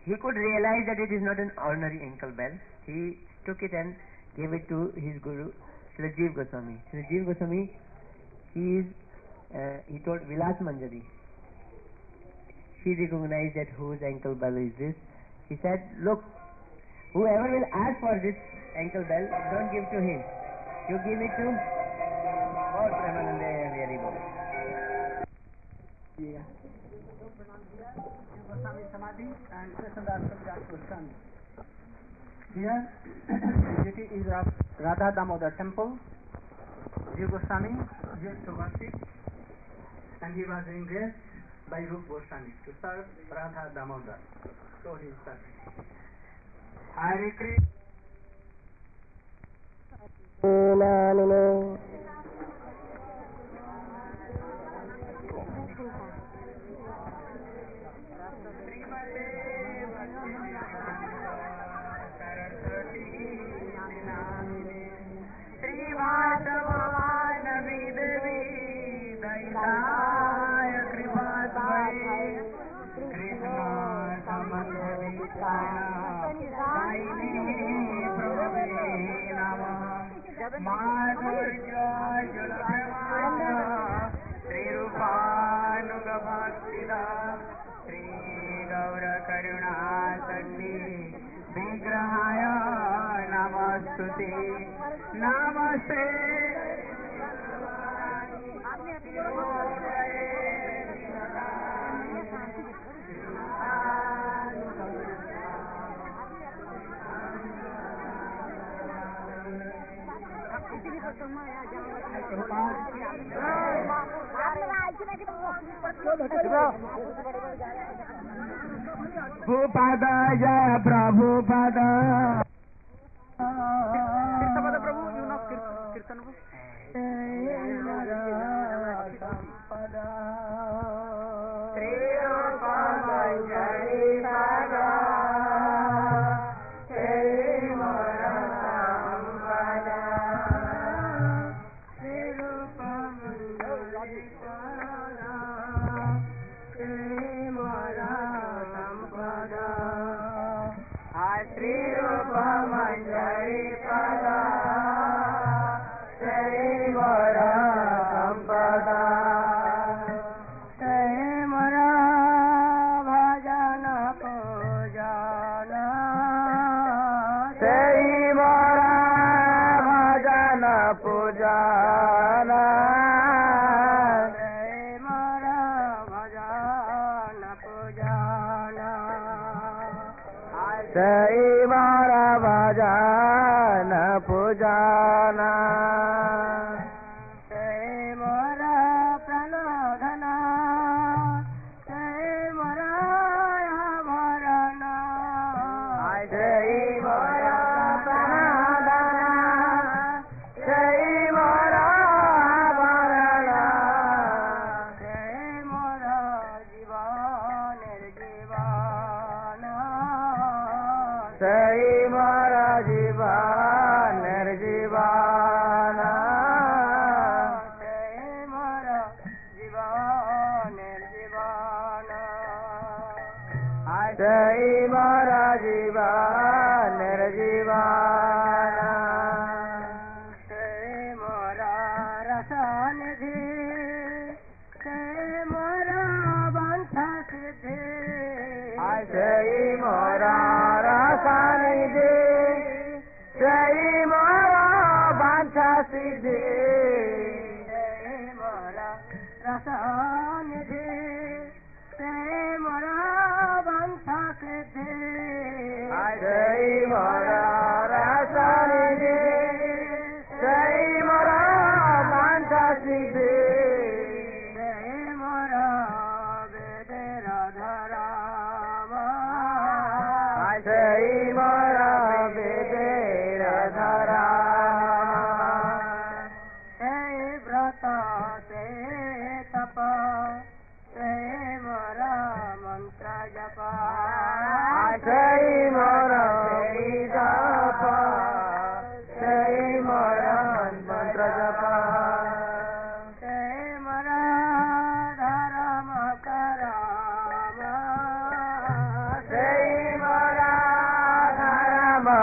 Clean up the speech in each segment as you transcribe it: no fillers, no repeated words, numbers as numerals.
he could realize that it is not an ordinary ankle bell. He took it and gave it to his guru, Srila Jeev Goswami. Srila Jeev Goswami, he told Vilas Manjari. She recognized that whose ankle bell is this. He said, look, whoever will ask for this ankle bell, don't give to him. You give it to Lord Premanande Haribol. Goswami Samadhi and Krishnadas Kaviraj Goswami. Here, the city is of Radha Damodar temple. Jiva Goswami used to worship, and he was engaged by Rupa Goswami to serve Radha Damodar. So he is serving. Hare Krishna. Namaste. Prabhupada Jaya Prabhupada. Kirtana Prabhu, you know Kirtana Prabhu?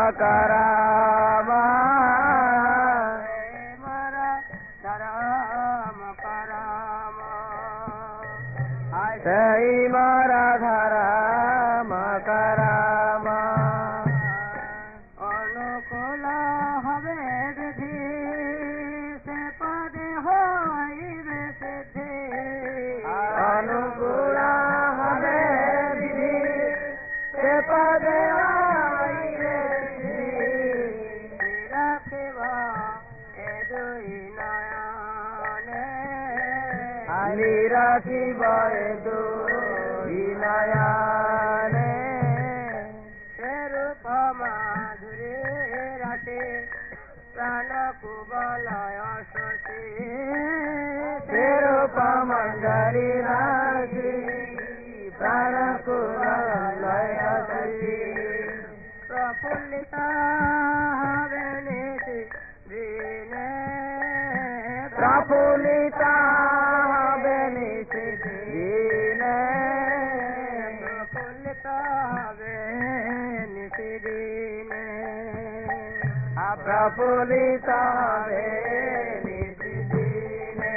करामा सही मारा धराम करामा अनुकूल हवे विधि से पद होई रे सिद्धि अनुकूल हवे विधि से पद होई रे सिद्धि रखवा ए दुई नयने निरखी बय दुई नयने रूप माधुरी राशि प्राण कुबलय शशि रूप मंजरी राशि प्राण कुबलय शशि प्रफुल्लिता वेनिति दीने प्रफुल्लिता बेनिति दीने प्रफुल्लिता वेनिति दीने प्रफुल्लिता बेनिति दीने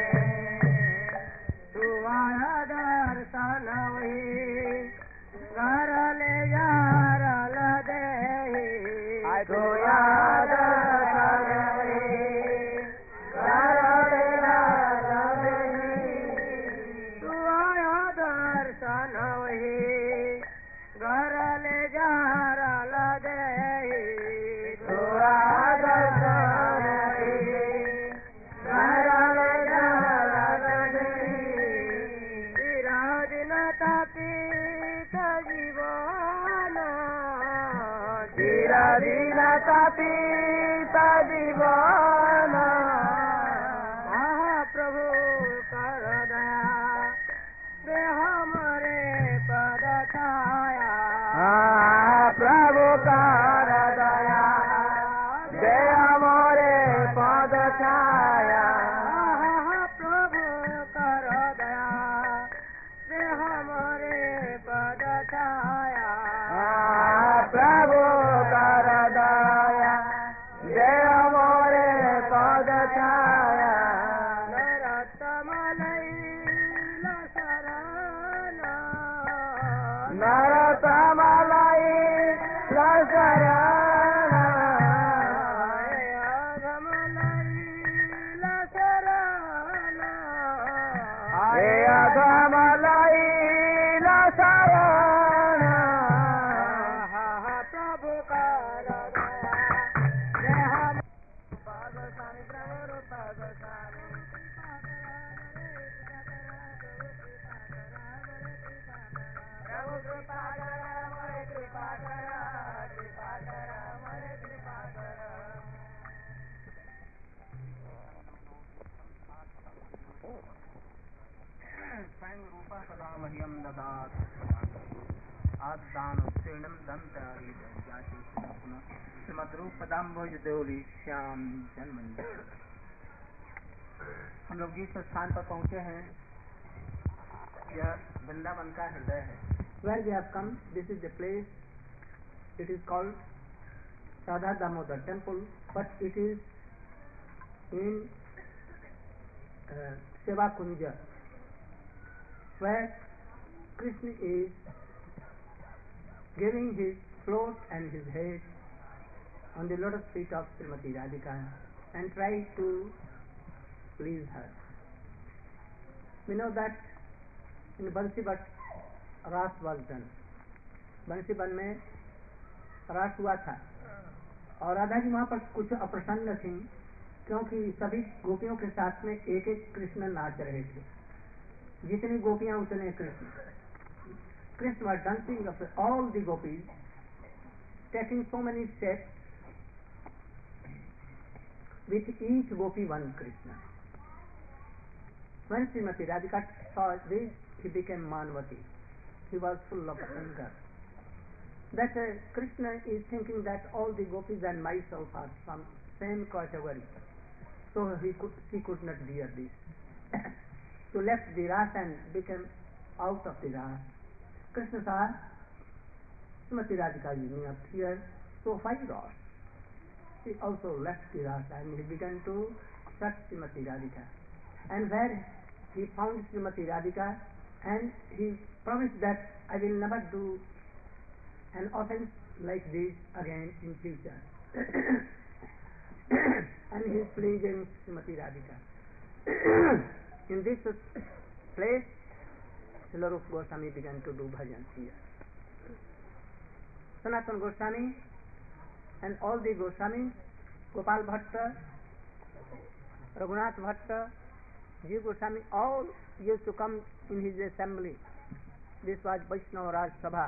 तुआया दर्शन वही घर ले यार लदे तुया दर्शन तुआया दर्शन वही घर ले यार लदे तुया दर्शन विराजनता पीत जीवन चिरदिनता पीता जीवन प्रभु कर दया दे हमरे पद छाया प्रभु कर दया दे मोरे पद छाया प्रभु कर दया दे हमरे पद छाया प्रभु कर दया दे मोरे पद छाया नरतमलई लसरण अधमलई लसरण प्रभु कर मह्यम ददात आदानुशीर्णम दंतारी श्रीमद्रूप पदाम्बोज देवली श्याम जन्म। हम लोग जिस स्थान पर पहुंचे हैं यह वृंदावन का हृदय है। Where we have come, this is the place. It is called Radha Damodar temple, but it is in Seva Kunja, where Krishna is giving his float and his head on the lotus feet of Srimati Radhika and try to please her. We know that in Bansibat रास was done. बंसीबन में रास हुआ था और राधा जी वहाँ पर कुछ अप्रसन्न थी क्योंकि सभी गोपियों के साथ में एक एक कृष्ण नाच रहे थे। जितनी गोपियां उतने Krishna. Krishna was dancing of all the gopis, taking so many steps with each gopi one Krishna. When Srimati Radhika saw this, he became Manvati. He was full of anger. That Krishna is thinking that all the gopis and myself are from same category. So she could not bear this. So left the ras and became out of the ras. Krishna saw Srimati Radhika is up here, so why ras? he also left the Rasa and he began to search Srimati Radhika. And where he found Srimati Radhika, and he promised that I will never do an offense like this again in future. And he is pleasing Srimati Radhika. In this place, Srila Rupa Goswami began to do bhajan here. Sanatana Goswami and all the Goswamis, Gopal Bhatta, Raghunath Bhatta, Jiva Goswami, all used to come in his assembly. This was Vaishnava Raj Sabha.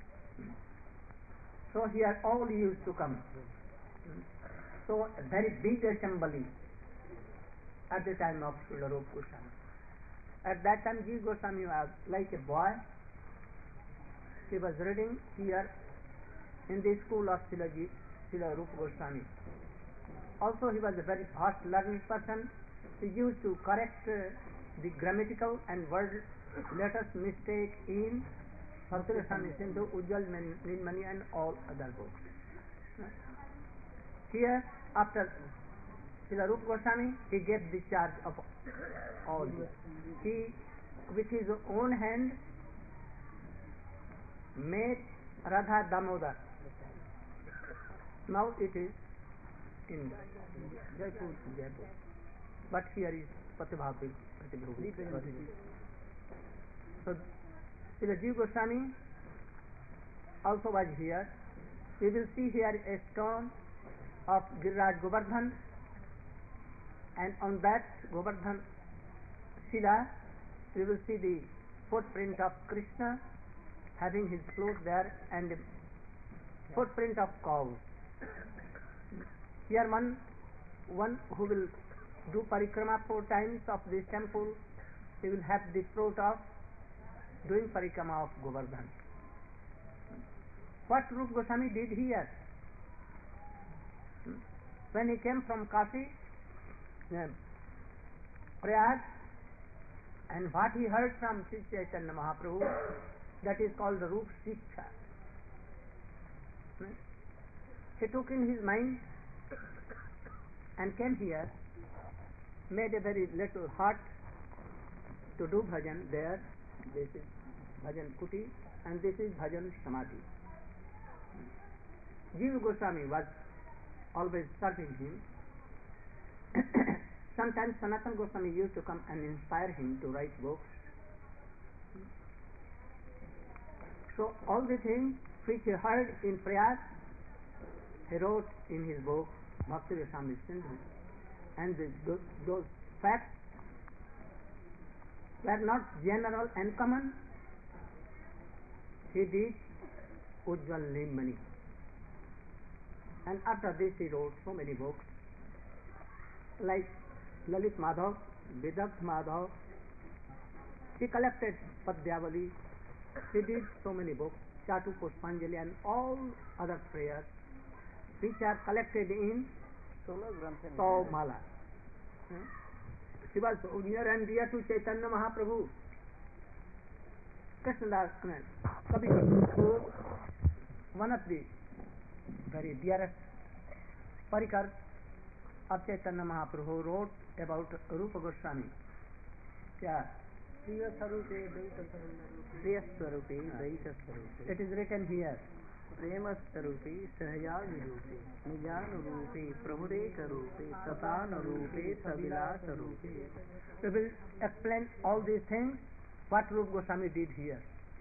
So here all used to come. So a very big assembly at the time of Srila Rupa Goswami. At that time Jiva Goswami was like a boy. He was reading here in the school of Srila Rupa Goswami. Also he was a very fast learned person. He used to correct the grammatical and word letters mistake in Bhakti Rasamrita Sindhu, Ujjwal Nilmani and all other books. Here, after Srila Rupa Goswami, he gave the charge of all this. He, with his own hand, made Radha Damodar. Now it is in Jaipur. But here is Patibhavi. So, Srila Jiva Goswami also was here. We will see here a stone of Giriraj Govardhan, and on that Govardhan Shila we will see the footprint of Krishna having his flute there and the footprint of cows. Here one who will do parikrama 4 times of this temple, he will have the fruit of doing parikrama of Govardhan. What Rupa Goswami did here? When he came from Kashi, Prayag, and what he heard from Sri Chaitanya Mahaprabhu, that is called the Rupa Shiksha. He took in his mind and came here, made a very little hut to do bhajan there. This is bhajan kuti and this is bhajan samadhi. Jiva Goswami was always serving him. Sometimes Sanatana Goswami used to come and inspire him to write books. So all the things which he heard in Prayag, he wrote in his book Bhakti Rasamrita Sindhu, and those facts were not general and common. He did Ujjwal Nilmani, and after this he wrote so many books like Lalit Madhav, Vidagdh Madhav. He collected Padyavali. He did so many books, Chatu Pushpanjali and all other prayers which are collected in Saumala. He was near and dear to Chaitanya Mahaprabhu. Krishnadas Kavi, one of the very dearest parikar of Chaitanya Mahaprabhu, wrote about Rupa Goswami. Yeah. It is written here. प्रेमस्वरूपे सहयानुरूपे निजानुरूपे प्रभुदेकरूपे सतानुरूपे सविलासरूपे. We will explain all these things what Rupa Goswami did here.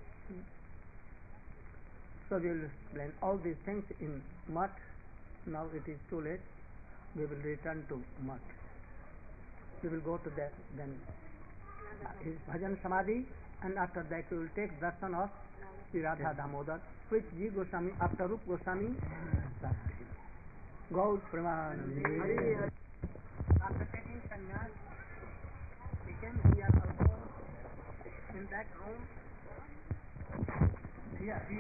So we will explain all these things in Math. Now it is too late. We will return to Math. We will go to that then his bhajan samadhi, and after that we will take darshan of Sri Radha Damodar, which Jiva Goswami after Rupa Goswami started him. Gaur Pramanandi. After taking sannyas, he came here also in that room. Here. He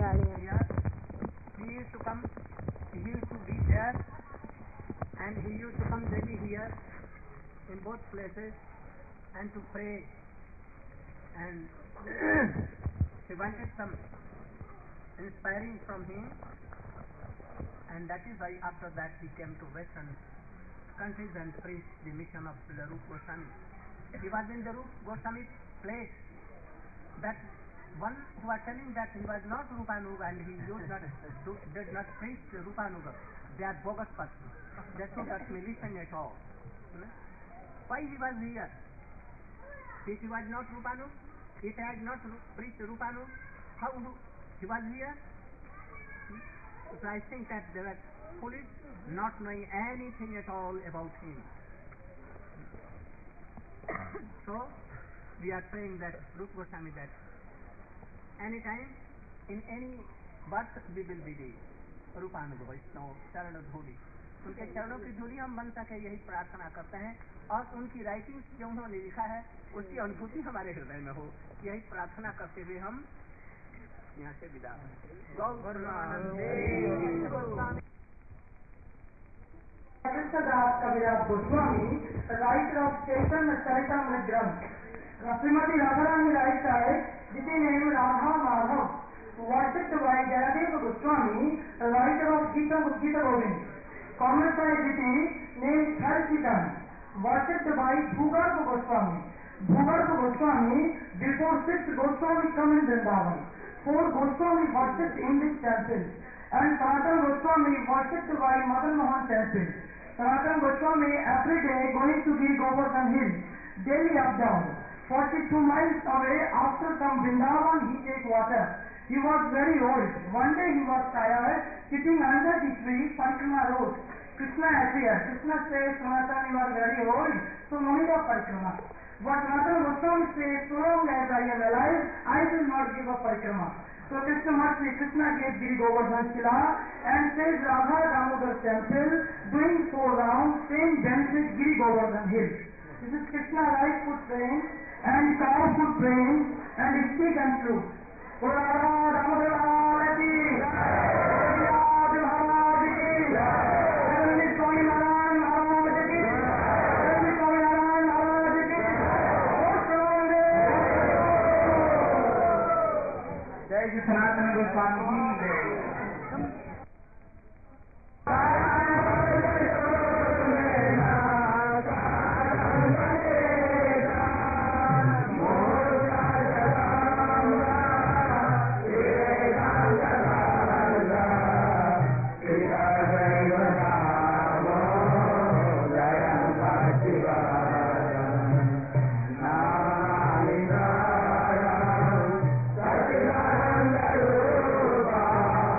used to come, he used to be there, and he used to come daily here in both places and to pray, and he wanted some inspiring from him, and that is why after that he came to Western countries and preached the mission of the Rupa Goswami. He was in the Rupa Goswami's place. That one who was telling that he was not Rupanuga and he did not preach Rupanuga. They are bogus persons. They should not be listened at all. Why he was here? If he was not Rupanuga, if he had not preached Rupanuga, how he was here? So I think that they were foolish, not knowing anything at all about him. So we are saying that Rupa Goswami that anytime, in any birth we will be the Rupanuga Vaishnava Charana Dhuli. उनके चरणों की धूली हम बन सके यही प्रार्थना करते हैं और उनकी राइटिंग्स जो उन्होंने लिखा है उसकी अनुभूति हमारे हृदय में हो, यही प्रार्थना करते हुए हम यहाँ से विदा हों। Krishnadas Kaviraj Goswami, writer of Chaitanya Charitamrita Granth. Srimati Radharani writes that this is named Radha Madhav, worshipped by Jayadev Goswami, writer of Gita Govind. Commercial deity named Harsitan, worshipped by Bhugarva Goswami. Bhugarva Goswami, before 6 Goswami come in Vrindavan. 4 Goswami worshipped in this temple. And Sanatana Goswami worshipped by Madan Mohan temple. Sanatana Goswami every day going to the Govardhan hill, daily up down. 42 miles away after from Vrindavan he take water. He was very old. One day he was tired, sitting under the tree, Parikrama road. Krishna appeared. Krishna says, Sanatana, you are very old, so no need of Parikrama. But Sanatana Goswami says, so long as I am alive, I will not give up Parikrama. So Krishna gave Giri Govardhan Shila and says Radha Damodar temple, doing 4 rounds, same benefit Giri Govardhan hill. This is Krishna right foot praying and cow foot praying and stick and flute. Radha Damodar Alati, Radha Maharaj ki, Heavenly Swami Narayan Maharaj ki, Heavenly Swami Narayan Maharaj ki, Jai Shri Sanatana Goswami ki Jai. Bye.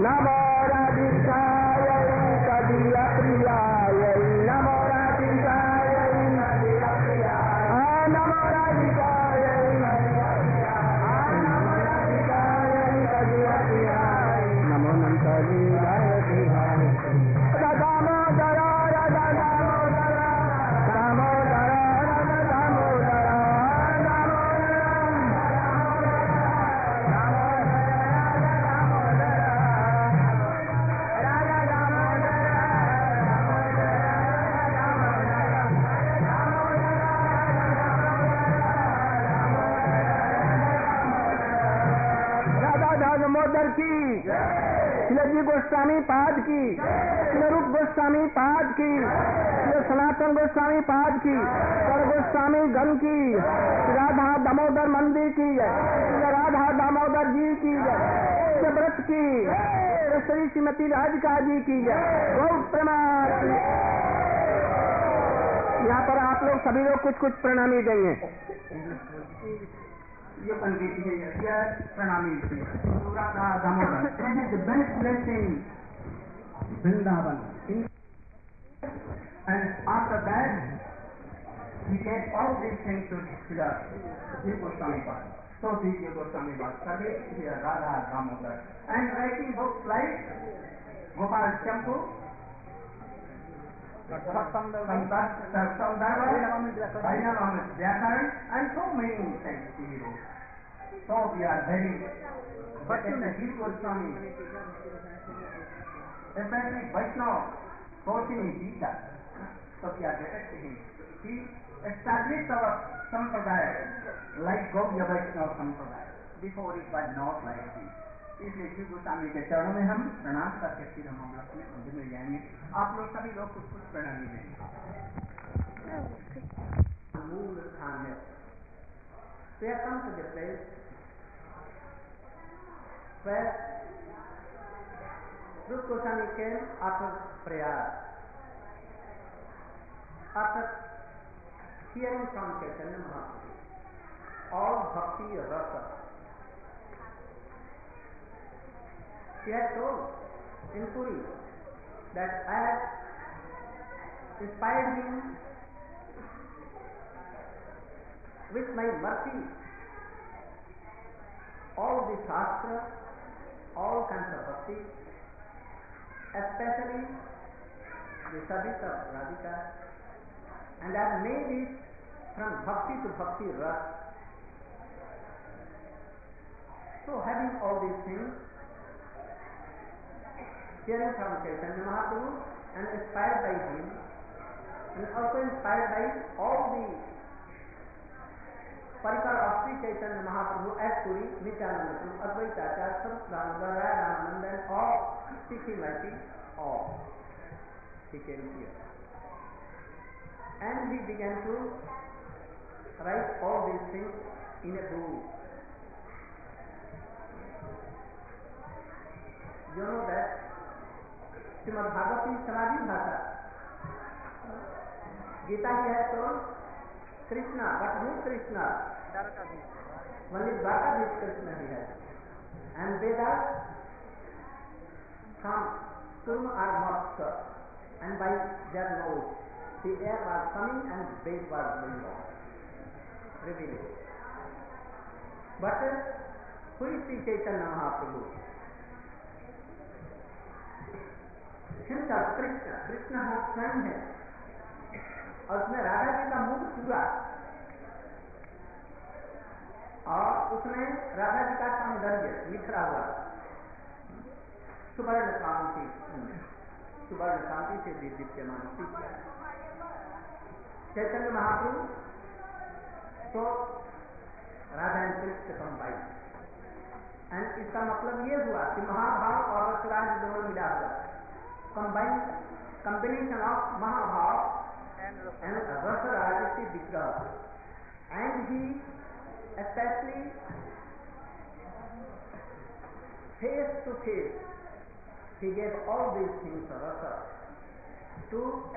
नमो राधिकाय कदीय प्रियाय नमो राधिकाय कदीय प्रियाय नमो राधिकाय नमो राधिकाय कदीय प्रियाय नमो नंदलीलाय प्रियाय दामोदर राधा दामोदर दामोदर राधा दामोदर दामोदर की श्री गोस्वामी पाद की श्री रूप गोस्वामी पाद की श्री सनातन गोस्वामी पाद की श्री गोस्वामी गण की राधा दामोदर मंदिर की श्री राधा दामोदर जी की श्री व्रत की श्री श्रीमती राधिका जी की गौ प्रणाम। यहाँ पर आप लोग सभी लोग कुछ कुछ प्रणामी देंगे। ये पंडित है ये Pranami Radha Damodar the best place in Vrindavan and after that he gave all these things to Srila Goswami Pad. So Srila Goswami Pad studied Srila Radha Damodar and writing books like Gopal Champu, Harinam Vyakaran and so many things he wrote. So we are very fortunate Srila Goswami, especially Vaishnava, Koshini Gita. So we are grateful to him. He established our sampradaya like Gaudiya Vaishnava sampradaya. Before it was not like this. इसलिए श्री गोस्वामी के चरणों में हम प्रणाम करके फिर हम अपने मंदिर में जाएंगे। आप लोग सभी लोग कुछ कुछ प्रणामी देंगे। मूल स्थान है। We have come to the place where Rupa Goswami came after Prayag. After hearing from Chaitanya Mahaprabhu all bhakti rasa, he had told in Puri that I had inspired him with my mercy all the shastra, all kinds of bhakti, especially the service of Radhika, and I have made it from bhakti to bhakti ras. So having all these things, hearing from Chaitanya Mahaprabhu and inspired by him, and also inspired by all the parikar of Sri Chaitanya Mahaprabhu at Puri, Nityananda Prabhu, Advaita Acharya, Saraswata, Raya Ramananda, and all Sikhi Maiti, all he came here. And he began to write all these things in a book. You know that Srimad Bhagavati is Samadhi Bhasha. Gita he has told Krishna, but who Krishna? Only Dwarkadhish Krishna he has. And Vedas from Kurma or Moksha, and by their nose the air was coming and Ved was going on, revealing. But who is Sri Chaitanya Mahaprabhu? Himself Krishna, Krishna has स्वयं है और उसमें राधा जी का मुख पूरा और उसमें राधा जी का सौंदर्य निखरा हुआ सुवर्ण कांति से दीप्यमान चैतन्य महाप्रभु तो Radha and Krishna combine and इसका मतलब ये हुआ कि महाभाव और रसराज दोनों मिला हुआ combination of Mahabhav and Rasaraj is the Vigraha. And he especially face to face he gave all these things of Rasa to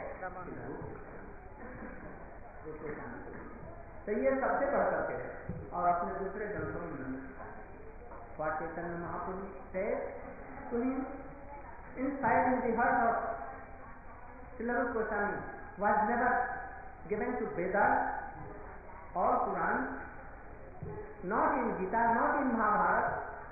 तो ये सबसे बढ़ करके है और अपने दूसरे ग्रंथों में what Chaitanya Mahaprabhu said to him, inside in the heart of Srila Rupa Goswami was never given to Vedas or Quran, not in Gita, not in Mahabharata,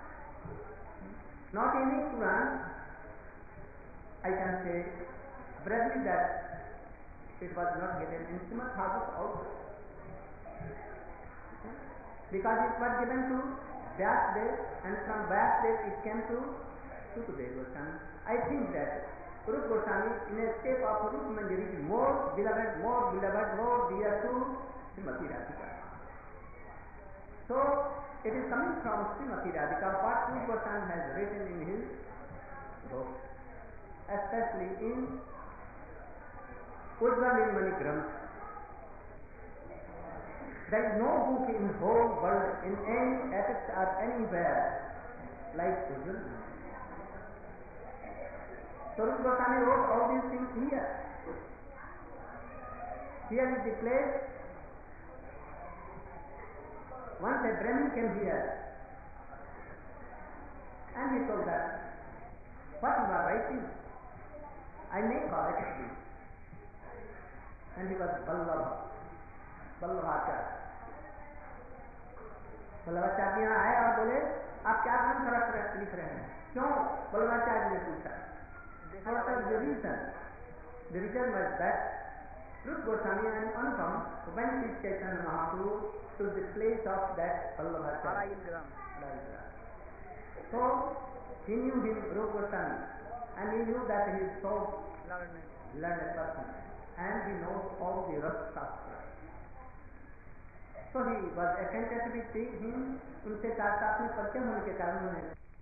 not in the Quran. I can say bravely that it was not given in Srimad Bhagavatam also, because it was given to Vyasdev, and from Vyasdev it came to Sukadeva Goswami. I think that Rupa Goswami, in a state of Rupa Manjari, is more beloved, more dear to Srimati Radhika. So it is coming from Srimati Radhika what Rupa Goswami has written in his book, especially in Ujjvalin Granth. There is no book in the whole world, in any epoch or anywhere, like Ujjvalin. So Rupa Goswami wrote all these things here. Here is the place. Once a Brahmin came here, and he told that, what you are writing, I may correct you. And he was Vallabhacharya. Vallabhacharya यहाँ आए और बोले, आप क्या नाम लिख रहे हैं? क्यों? Vallabhacharya ने पूछा. What was the reason? The reason was that Rupa Goswami and Anupam went to Chaitanya Mahaprabhu to the place of that Vallabhacharya. So he knew him, Rupa Goswami, and he knew that he is so learned person, and he knows all the Rasa Shastra. So he was attentive with him. उनसे साथ साथ में परिचय होने के कारण उन्हें